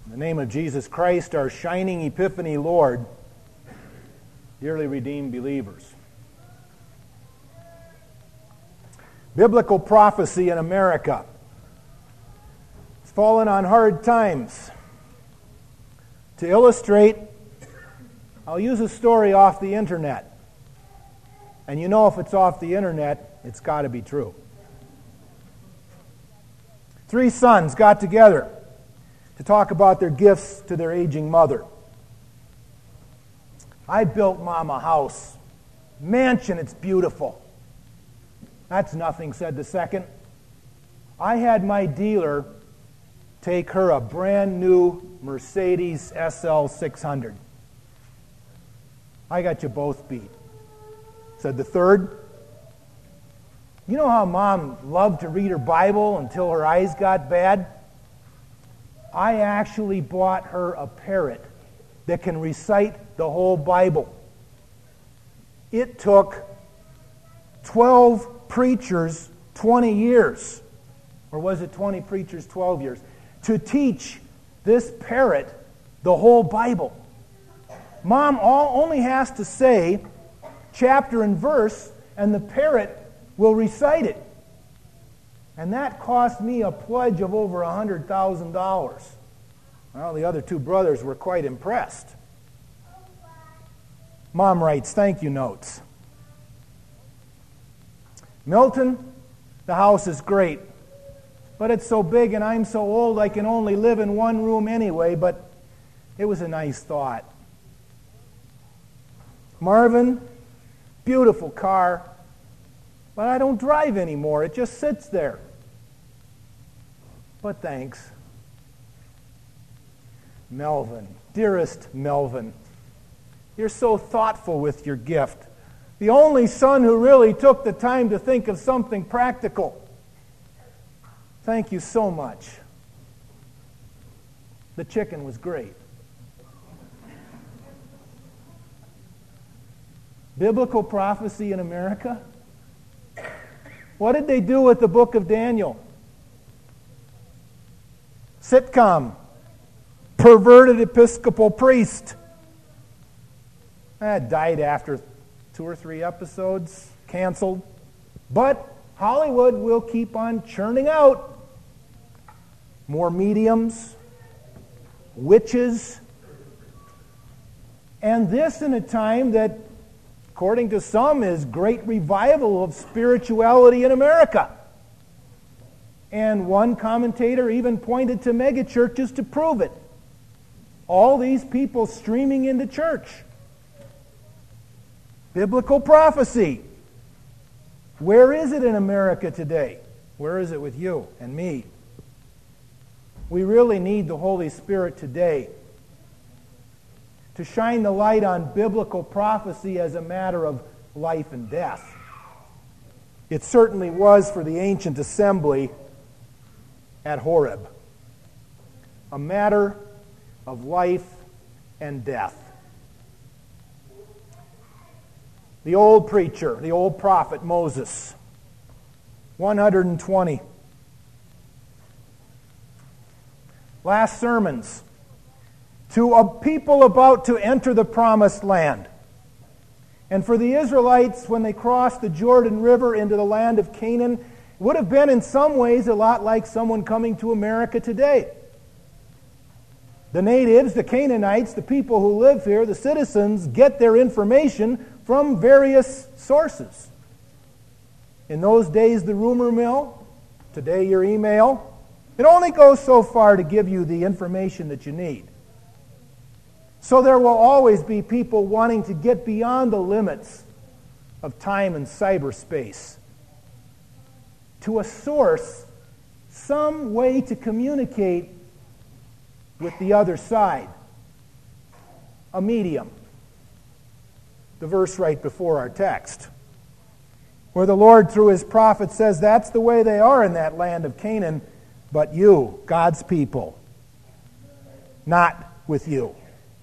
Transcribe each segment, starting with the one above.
In the name of Jesus Christ, our shining Epiphany Lord, dearly redeemed believers. Biblical prophecy in America. It's fallen on hard times. To illustrate, I'll use a story off the internet. And you know if it's off the internet, it's got to be true. 3 sons got together to talk about their gifts to their aging mother. I built Mom a house. Mansion, it's beautiful. That's nothing, said the second. I had my dealer take her a brand new Mercedes SL 600. I got you both beat, said the third. You know how Mom loved to read her Bible until her eyes got bad? I actually bought her a parrot that can recite the whole Bible. It took 12 preachers 20 years, or was it 20 preachers 12 years, to teach this parrot the whole Bible. Mom only has to say chapter and verse, and the parrot will recite it. And that cost me a pledge of over $100,000. Well, the other 2 brothers were quite impressed. Mom writes thank you notes. Milton, the house is great, but it's so big and I'm so old I can only live in one room anyway, but it was a nice thought. Marvin, beautiful car, but I don't drive anymore. It just sits there. But thanks. Melvin, dearest Melvin, you're so thoughtful with your gift. The only son who really took the time to think of something practical. Thank you so much. The chicken was great. Biblical prophecy in America? What did they do with the book of Daniel? Sitcom. Perverted Episcopal priest. That died after 2 or 3 episodes. Canceled. But Hollywood will keep on churning out more mediums, witches, and this in a time that, according to some, is great revival of spirituality in America. And one commentator even pointed to megachurches to prove it. All these people streaming into church. Biblical prophecy. Where is it in America today? Where is it with you and me? We really need the Holy Spirit today to shine the light on biblical prophecy as a matter of life and death. It certainly was for the ancient assembly at Horeb. A matter of life and death. The old preacher, the old prophet Moses, 120. Last sermons to a people about to enter the promised land. And for the Israelites, when they crossed the Jordan River into the land of Canaan, it would have been in some ways a lot like someone coming to America today. The natives, the Canaanites, the people who live here, the citizens, get their information from various sources. In those days, the rumor mill, today your email, it only goes so far to give you the information that you need. So there will always be people wanting to get beyond the limits of time and cyberspace to a source, some way to communicate with the other side. A medium. The verse right before our text, where the Lord through His prophet says that's the way they are in that land of Canaan, but you, God's people, not with you.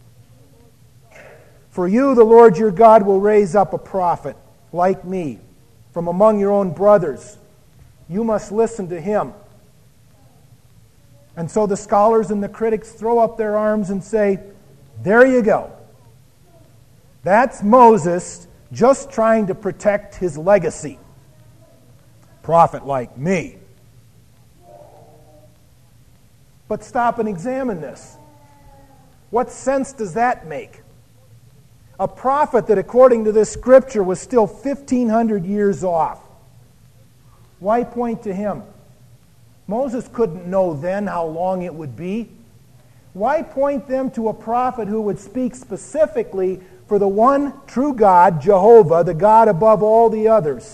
For you, the Lord your God will raise up a prophet like me from among your own brothers. You must listen to him. And so the scholars and the critics throw up their arms and say, there you go. That's Moses just trying to protect his legacy. Prophet like me. But stop and examine this. What sense does that make? A prophet that, according to this scripture, was still 1,500 years off. Why point to him? Moses couldn't know then how long it would be. Why point them to a prophet who would speak specifically for the one true God, Jehovah, the God above all the others,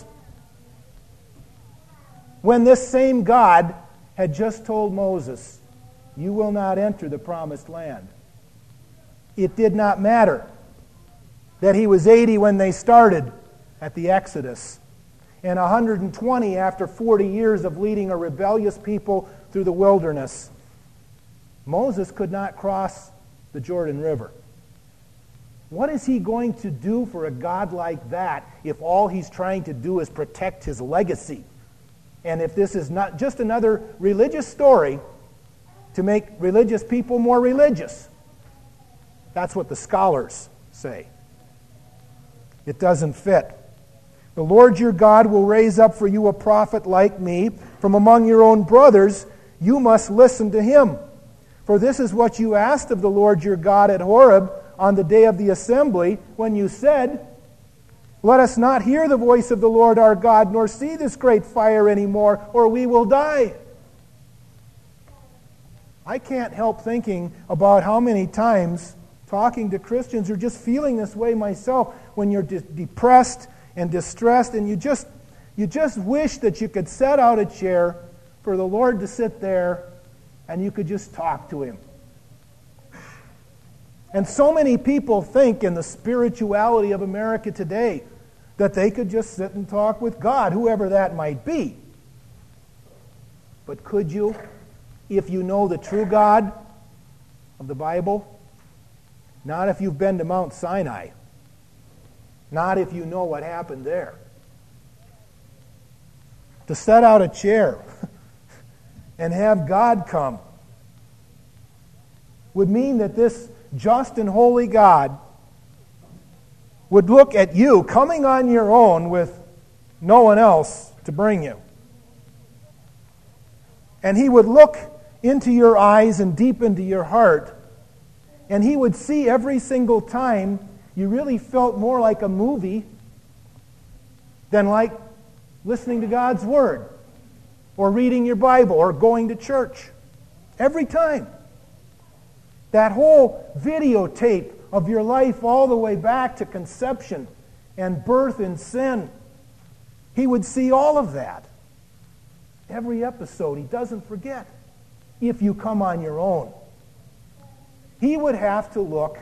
when this same God had just told Moses, you will not enter the promised land? It did not matter that he was 80 when they started at the Exodus, and 120 after 40 years of leading a rebellious people through the wilderness. Moses could not cross the Jordan River. What is he going to do for a God like that if all he's trying to do is protect his legacy? And if this is not just another religious story to make religious people more religious? That's what the scholars say. It doesn't fit. The Lord your God will raise up for you a prophet like me from among your own brothers. You must listen to him. For this is what you asked of the Lord your God at Horeb on the day of the assembly, when you said, let us not hear the voice of the Lord our God, nor see this great fire anymore, or we will die. I can't help thinking about how many times talking to Christians or just feeling this way myself when you're depressed and distressed, and you just wish that you could set out a chair for the Lord to sit there and you could just talk to him. And so many people think in the spirituality of America today that they could just sit and talk with God, whoever that might be. But could you, if you know the true God of the Bible? Not if you've been to Mount Sinai. Not if you know what happened there. To set out a chair and have God come would mean that this just and holy God would look at you coming on your own with no one else to bring you. And he would look into your eyes and deep into your heart, and he would see every single time you really felt more like a movie than like listening to God's Word or reading your Bible or going to church. Every time. That whole videotape of your life all the way back to conception and birth in sin, he would see all of that. Every episode, he doesn't forget. If you come on your own, he would have to look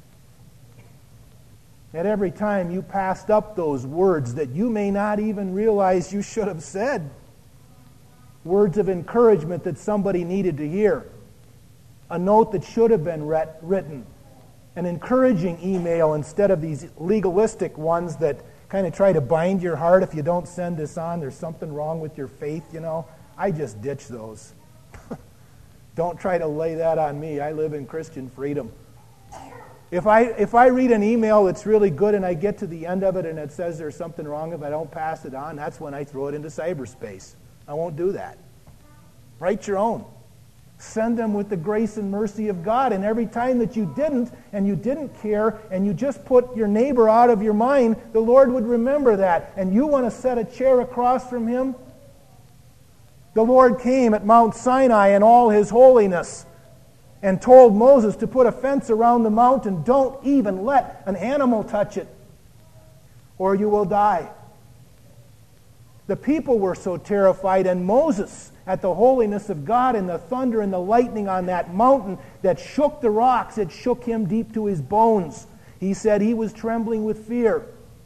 at every time you passed up those words that you may not even realize you should have said. Words of encouragement that somebody needed to hear. A note that should have been written. An encouraging email instead of these legalistic ones that kind of try to bind your heart. If you don't send this on, there's something wrong with your faith, you know. I just ditch those. Don't try to lay that on me. I live in Christian freedom. If I read an email that's really good and I get to the end of it and it says there's something wrong, if I don't pass it on, that's when I throw it into cyberspace. I won't do that. Write your own. Send them with the grace and mercy of God. And every time that you didn't, and you didn't care, and you just put your neighbor out of your mind, the Lord would remember that. And you want to set a chair across from him? The Lord came at Mount Sinai in all his holiness and told Moses to put a fence around the mountain. Don't even let an animal touch it, or you will die. The people were so terrified, and Moses, at the holiness of God and the thunder and the lightning on that mountain that shook the rocks, it shook him deep to his bones. He said he was trembling with fear.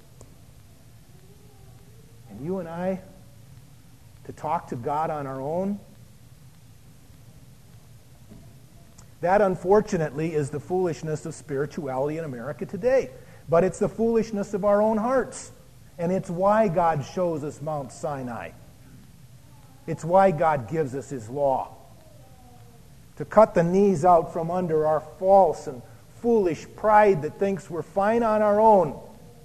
And you and I, to talk to God on our own, that, unfortunately, is the foolishness of spirituality in America today. But it's the foolishness of our own hearts. And it's why God shows us Mount Sinai. It's why God gives us his law. to cut the knees out from under our false and foolish pride that thinks we're fine on our own,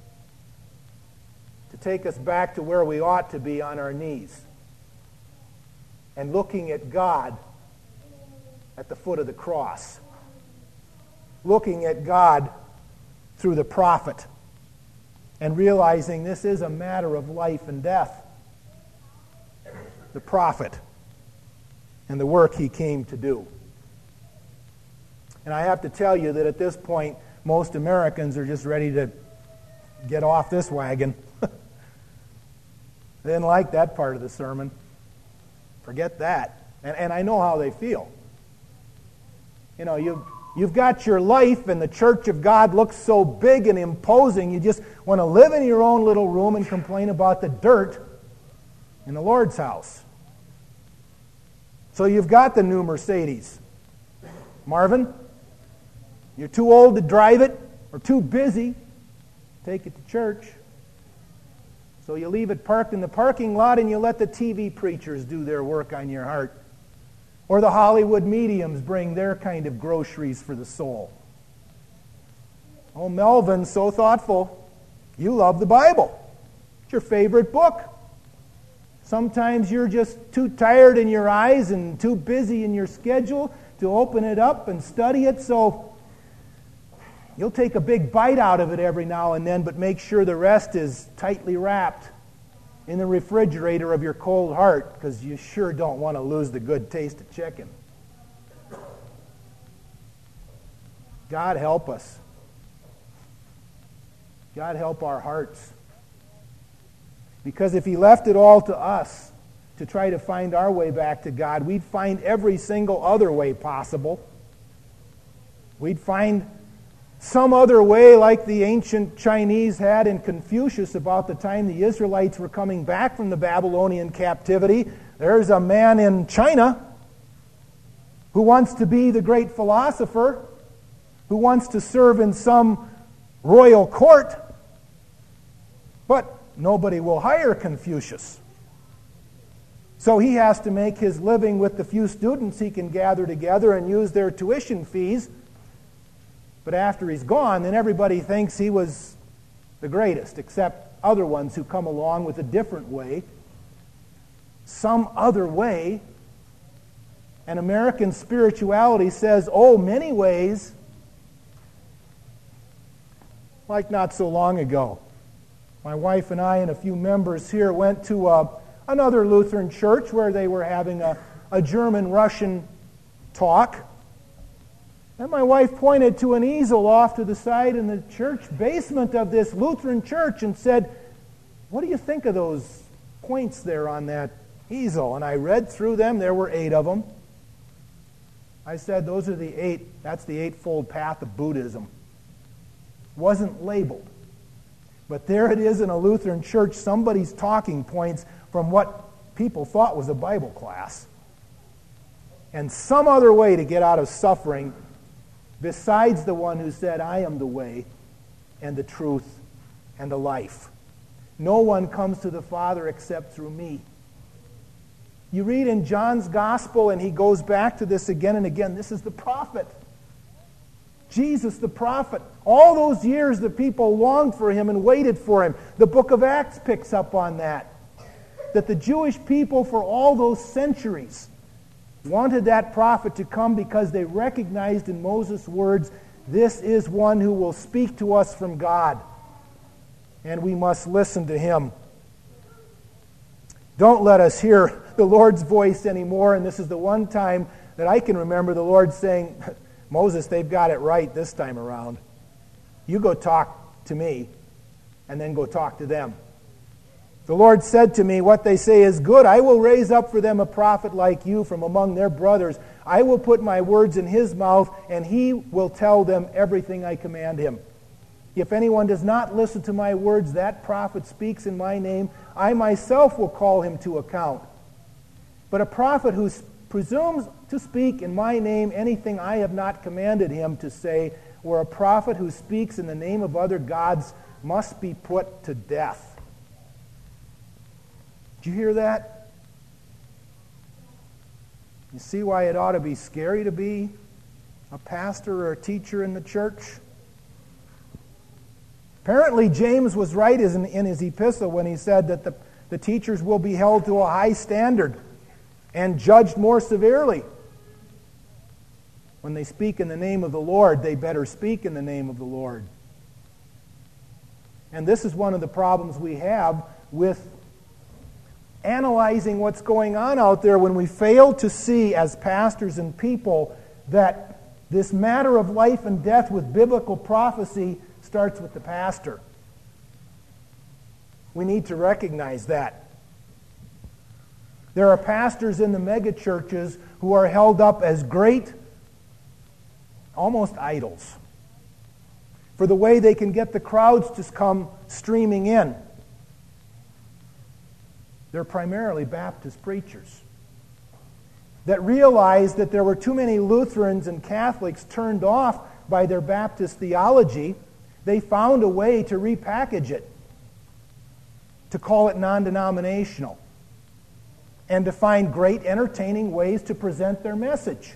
to take us back to where we ought to be on our knees and looking at God at the foot of the cross, looking at God through the prophet and realizing this is a matter of life and death. The prophet and the work he came to do. And I have to tell you that at this point, most Americans are just ready to get off this wagon. They didn't like that part of the sermon. Forget that. And I know how they feel. You know, you've got your life, and the church of God looks so big and imposing, you just want to live in your own little room and complain about the dirt in the Lord's house. So you've got the new Mercedes. Marvin, you're too old to drive it or too busy to take it to church. So you leave it parked in the parking lot and you let the TV preachers do their work on your heart. Or the Hollywood mediums bring their kind of groceries for the soul. Oh, Melvin, so thoughtful. You love the Bible. It's your favorite book. Sometimes you're just too tired in your eyes and too busy in your schedule to open it up and study it, so you'll take a big bite out of it every now and then, but make sure the rest is tightly wrapped in the refrigerator of your cold heart, because you sure don't want to lose the good taste of chicken. God help us. God help our hearts. Because if he left it all to us to try to find our way back to God, we'd find every single other way possible. We'd find some other way like the ancient Chinese had in Confucius about the time the Israelites were coming back from the Babylonian captivity. There's a man in China who wants to be the great philosopher, who wants to serve in some royal court, but nobody will hire Confucius. So he has to make his living with the few students he can gather together and use their tuition fees. But after he's gone, then everybody thinks he was the greatest, except other ones who come along with a different way, some other way. And American spirituality says, oh, many ways. Like not so long ago, my wife and I and a few members here went to another Lutheran church where they were having a German-Russian talk. And my wife pointed to an easel off to the side in the church basement of this Lutheran church and said, what do you think of those points there on that easel? And I read through them. There were 8 of them. I said, those are the 8. That's the eightfold path of Buddhism. Wasn't labeled. But there it is in a Lutheran church, somebody's talking points from what people thought was a Bible class. And some other way to get out of suffering besides the one who said, I am the way and the truth and the life. No one comes to the Father except through me. You read in John's Gospel, and he goes back to this again and again. This is the prophet. Jesus the prophet. All those years the people longed for him and waited for him. The book of Acts picks up on that. That the Jewish people for all those centuries wanted that prophet to come because they recognized in Moses' words, this is one who will speak to us from God, and we must listen to him. Don't let us hear the Lord's voice anymore, and this is the one time that I can remember the Lord saying, Moses, they've got it right this time around. You go talk to me, and then go talk to them. The Lord said to me, what they say is good. I will raise up for them a prophet like you from among their brothers. I will put my words in his mouth, and he will tell them everything I command him. If anyone does not listen to my words, that prophet speaks in my name. I myself will call him to account. But a prophet who presumes to speak in my name anything I have not commanded him to say, or a prophet who speaks in the name of other gods must be put to death. Did you hear that? You see why it ought to be scary to be a pastor or a teacher in the church? Apparently, James was right in his epistle when he said that the teachers will be held to a high standard and judged more severely. When they speak in the name of the Lord, they better speak in the name of the Lord. And this is one of the problems we have with analyzing what's going on out there when we fail to see as pastors and people that this matter of life and death with biblical prophecy starts with the pastor. We need to recognize that. There are pastors in the megachurches who are held up as great, almost idols, for the way they can get the crowds to come streaming in. They're primarily Baptist preachers that realized that there were too many Lutherans and Catholics turned off by their Baptist theology. They found a way to repackage it, to call it non-denominational, and to find great entertaining ways to present their message.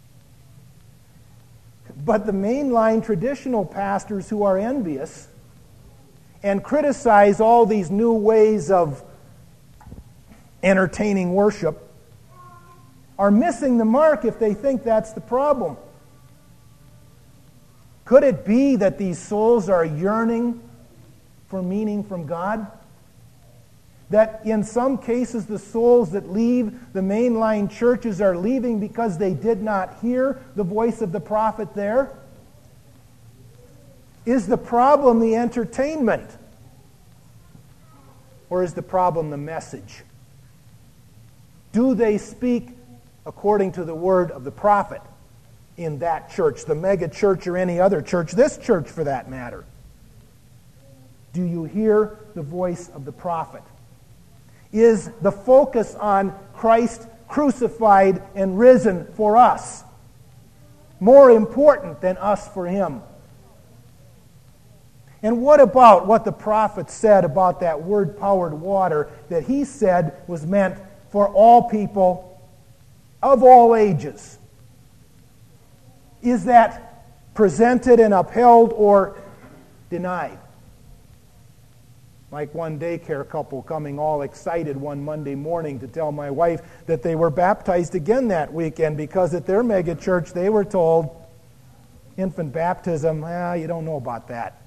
But the mainline traditional pastors who are envious and criticize all these new ways of entertaining worship are missing the mark if they think that's the problem. Could it be that these souls are yearning for meaning from God? That in some cases the souls that leave the mainline churches are leaving because they did not hear the voice of the prophet there? Is the problem the entertainment? Or is the problem the message? Do they speak according to the word of the prophet in that church, the mega church or any other church, this church for that matter? Do you hear the voice of the prophet? Is the focus on Christ crucified and risen for us more important than us for Him? And what about what the prophet said about that word-powered water that he said was meant for all people of all ages? Is that presented and upheld or denied? Like one daycare couple coming all excited one Monday morning to tell my wife that they were baptized again that weekend because at their mega church they were told, infant baptism, you don't know about that.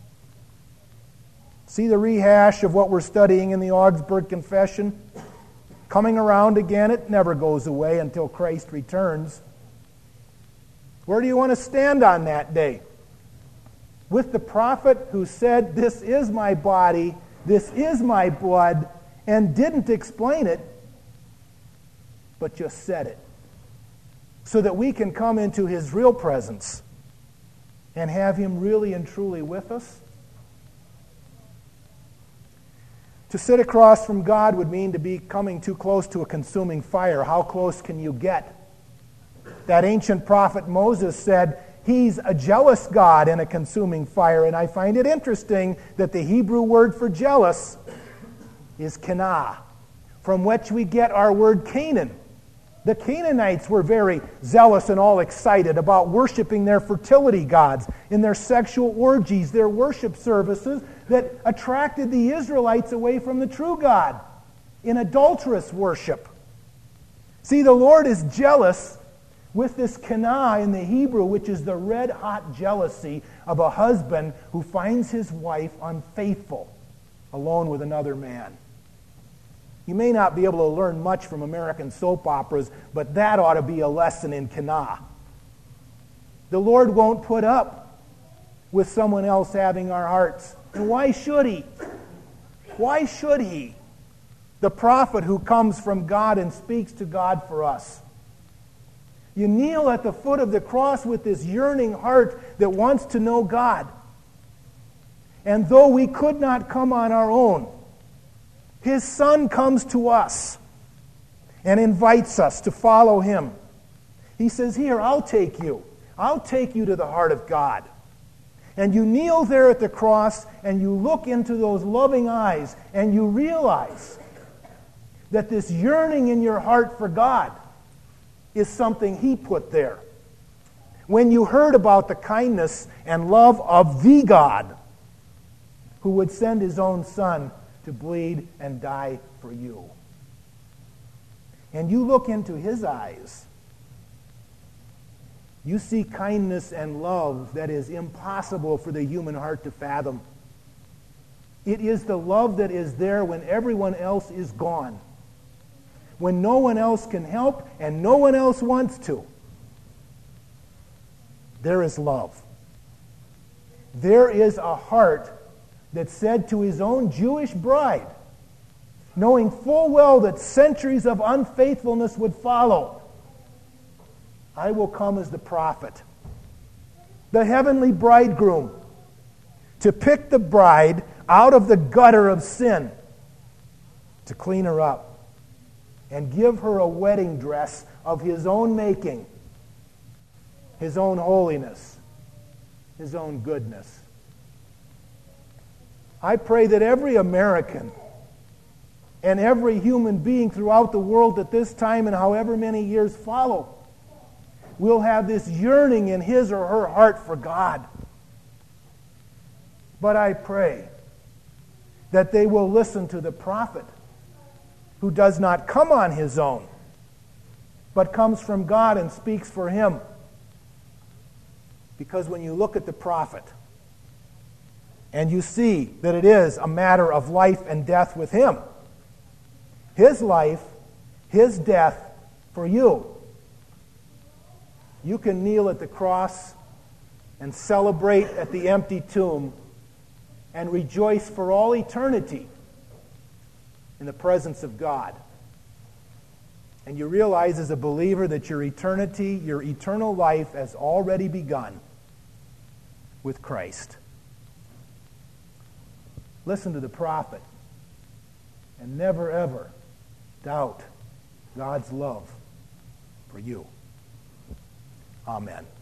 See the rehash of what we're studying in the Augsburg Confession? Coming around again, it never goes away until Christ returns. Where do you want to stand on that day? With the prophet who said, "This is my body, this is my blood," and didn't explain it, but just said it, so that we can come into His real presence and have Him really and truly with us? To sit across from God would mean to be coming too close to a consuming fire. How close can you get? That ancient prophet Moses said, He's a jealous God and a consuming fire. And I find it interesting that the Hebrew word for jealous is kenah, from which we get our word Canaan. The Canaanites were very zealous and all excited about worshiping their fertility gods in their sexual orgies, their worship services that attracted the Israelites away from the true God in adulterous worship. See, the Lord is jealous with this kenah in the Hebrew, which is the red-hot jealousy of a husband who finds his wife unfaithful, alone with another man. You may not be able to learn much from American soap operas, but that ought to be a lesson in kenah. The Lord won't put up with someone else having our hearts. And why should He? Why should He? The prophet who comes from God and speaks to God for us. You kneel at the foot of the cross with this yearning heart that wants to know God. And though we could not come on our own, His Son comes to us and invites us to follow Him. He says, "Here, I'll take you. I'll take you to the heart of God." And you kneel there at the cross and you look into those loving eyes and you realize that this yearning in your heart for God is something he put there. When you heard about the kindness and love of the God who would send his own Son to bleed and die for you. And you look into his eyes, you see kindness and love that is impossible for the human heart to fathom. It is the love that is there when everyone else is gone, when no one else can help and no one else wants to. There is love. There is a heart that said to his own Jewish bride, knowing full well that centuries of unfaithfulness would follow, I will come as the prophet, the heavenly bridegroom, to pick the bride out of the gutter of sin, to clean her up, and give her a wedding dress of his own making, his own holiness, his own goodness. I pray that every American and every human being throughout the world at this time and however many years follow will have this yearning in his or her heart for God. But I pray that they will listen to the prophet who does not come on his own, but comes from God and speaks for him. Because when you look at the prophet and you see that it is a matter of life and death with him, his life, his death for you, you can kneel at the cross and celebrate at the empty tomb and rejoice for all eternity in the presence of God. And you realize as a believer that your eternity, your eternal life has already begun with Christ. Listen to the prophet and never ever doubt God's love for you. Amen.